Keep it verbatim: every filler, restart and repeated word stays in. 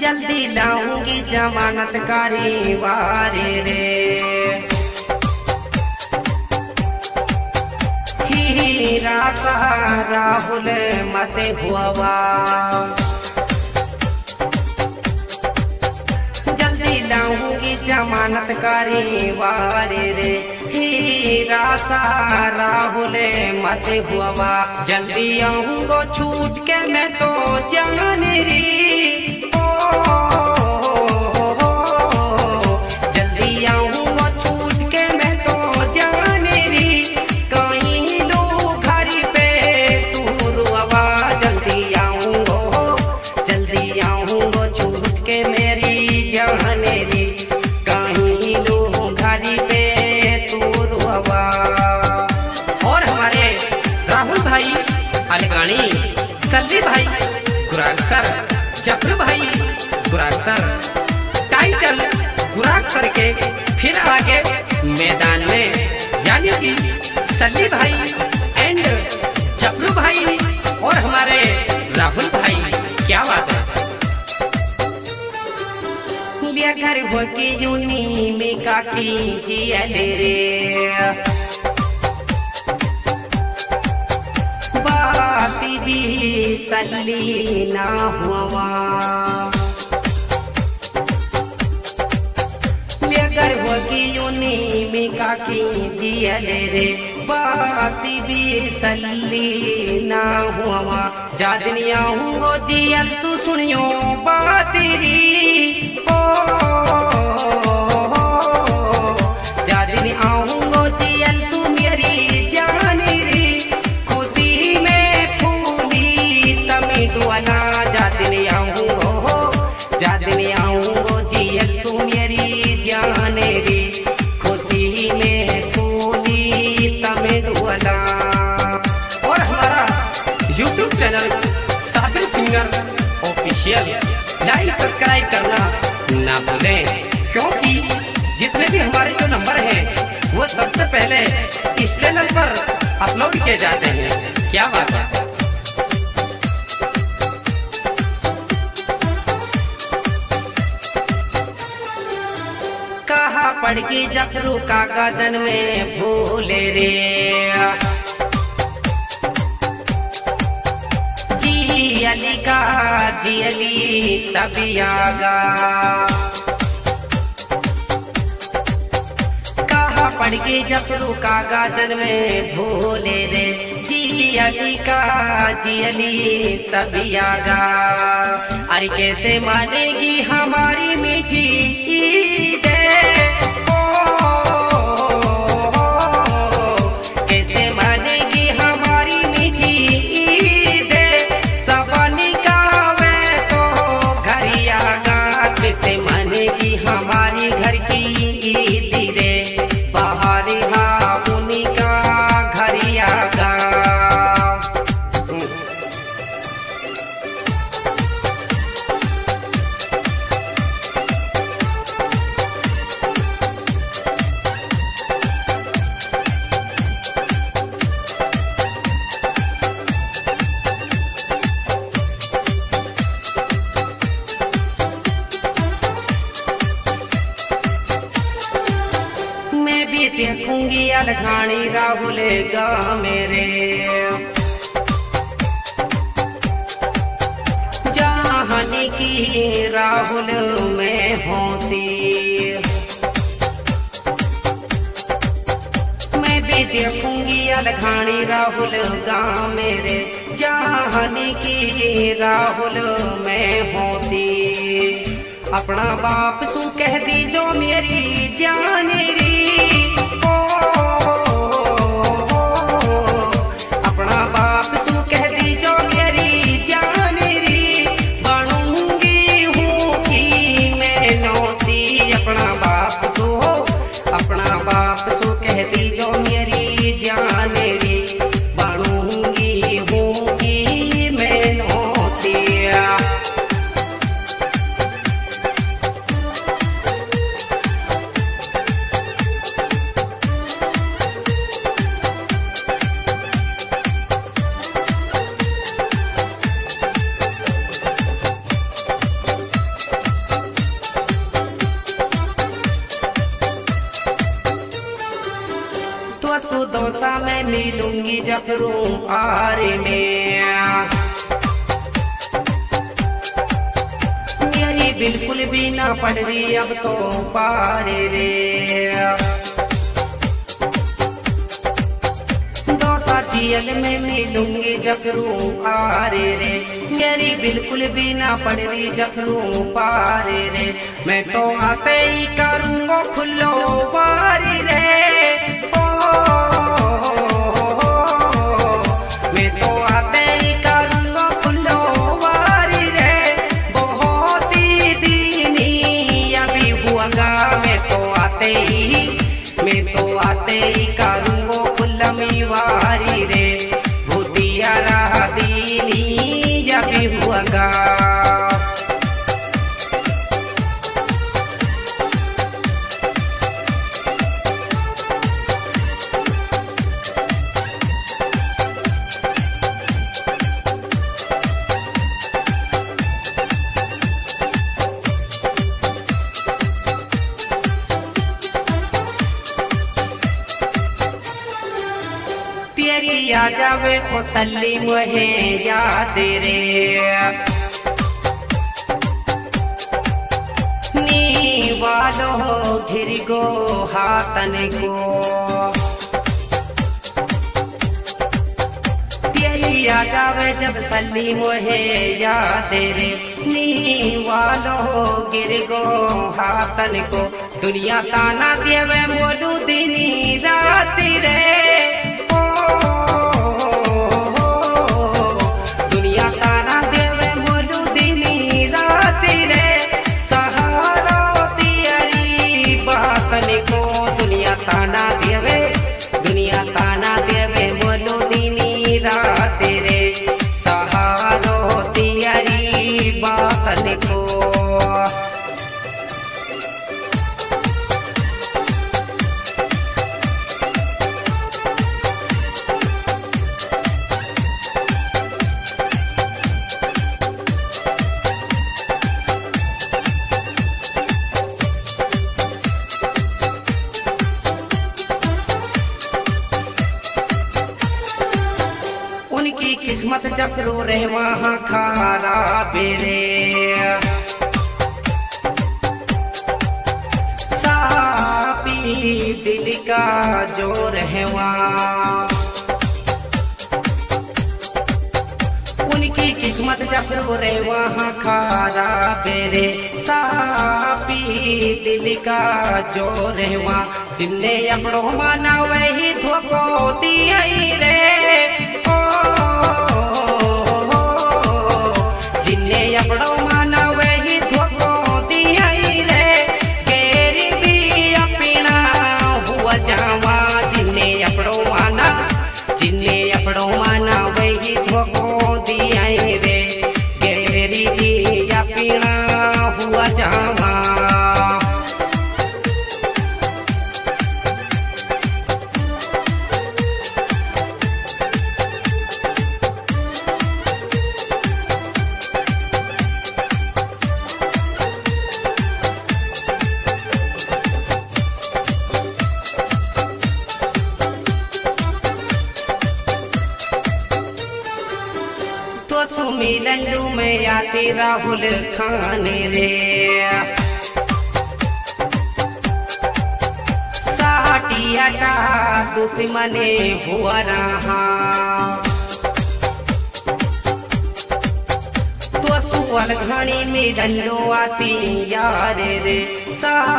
जल्दी लाऊंगी जमानत कारी वारे रे। हीरा सा राहुल मते हुआ, जल्दी लाऊंगी जमानत कारी वारे रे। हीरा सा राहुल मते हुआ, जल्दी आऊंगो छूट के मैं तो जान री। जल्दी आऊंगो छूट के मैं तो जान री, कहीं लो घर पे तू रुआ। जल्दी आऊंगो जल्दी आऊंगो छूट के मेरी जान री, कहीं लो घर पे तू रुआ। और हमारे राहुल भाई अलगानी, सल्ली भाई गुरासर, जफर भाई गुरासर, टाइटल गुरासर के फिर आगे मैदान में, यानी कि सल्ली भाई एंड जफर भाई और हमारे राहुल भाई। क्या बात है। घर भोकी यूनी में काकी जियल रे, बाती भी सल्ली ना हुआ। लेकर भोगी यूनी में काकी जियल रे, बाती भी सल्ली ना हुआ। जादनिया हूँ जियल सु सुनियो बाती री। जादनी आऊंगो जियल सु मेरी जान री, खुशी में फूली तमी डुआना। जादनी आऊंगो जादनी आऊंगो जियल सु मेरी जान री, खुशी में फूली तमी डुआना। और हमारा YouTube channel Sabir singer official like subscribe करना ना भूलें, क्योंकि जितने भी हमारे जो नंबर हैं वो सबसे पहले इस चैनल पर अपलोड किए जाते हैं। क्या बात है। कहा पड़ के जफरू का गदन में भूले रे, जी अली का जी अली सभी आगा। कहा पड़ के जफरू का गदन में भूले रे, जी अली का जी अली सभी आगा। अरे कैसे मानेगी हमारी मीठी ईद, कैसे मानेगी हमारी मीठी ईद। सबनी का वे तो घरिया गा, कैसे मानेगी हमारी घर की ईद रे। बाहरी हाँ उन्हीं का घरिया गा। देखूंगी अलघानी राहुल गा मेरे, जहानी की राहुल में हौसी। मैं भी देखूंगी अलघानी राहुल गा मेरे, जहानी की राहुल में हौसी। अपना बाप सु कह दी जो मेरी जान री, अपना बाप सु कह दी जो मेरी जान री। बनूंगी हूँ कि मैं नौसी, अपना बाप सु अपना बाप सु कह दी जो मेरी जान री। बनूंगी हूँ कि मैं नौसी। दोसा में मिलूंगी जफरू आरे में। मेरी बिल्कुल भी ना पड़ रही अब तो पारे रे। दोसा जियल में मिलूंगी जफरू आरे रे। मेरी बिल्कुल भी ना पड़ रही जफरू पारे रे। मैं तो आते ही करूँगा खुलो बारी रे। ओ, मैं तो आते ही करूँगा खुलो बारी रे। बहुत ही दीनी अभी हुआगा। मैं तो आते ही मैं तो आते ही करूँगा खुलमी वारी रे। भूतिया रहा दीनी अभी हुआगा। तेरी आ जावे ओ सली मुहे याद रे। नी वालो घिर गो हाथन को। तेरी आ जावे जब सली मुहे याद रे। नी वालो गिर गो हाथन को। दुनिया ताना देवे मोलू दिनी रात रे। ताना देवे दुनिया ताना देवे बोलो दीनी रात रे। सहारो तियारी बात लिखो। उनकी किस्मत जफरू रे वहाँ खारा बेरे। सापी दिल का जोर है वहाँ। उनकी किस्मत जफरू रे वहाँ खारा बेरे। सापी दिल का जोर है वहाँ। जिन्ने अपनों माना वही धोखो दिया रे। अपड़ो माना वही धोखो दिया रे। गेरी भी अपना हुआ जावा। जिन्ने अपड़ो माना जिन्ने अपड़ो माना वही धोखो दिया रे। गेरी भी अपना हुआ जावा। तो सुमिलू में आते राहुल खान रे। साटियाटा दुश्मने हुआ रहा। तो सुअल घड़ी मिलू आती यार रे। सा